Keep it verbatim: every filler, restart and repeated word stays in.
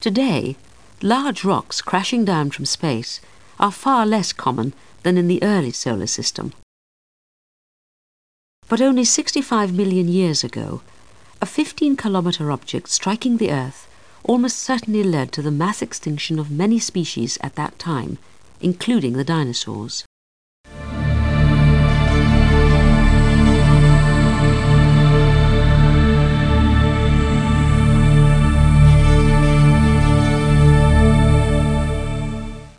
Today, large rocks crashing down from space are far less common than in the early solar system. But only sixty-five million years ago, a fifteen kilometre object striking the Earth almost certainly led to the mass extinction of many species at that time, including the dinosaurs.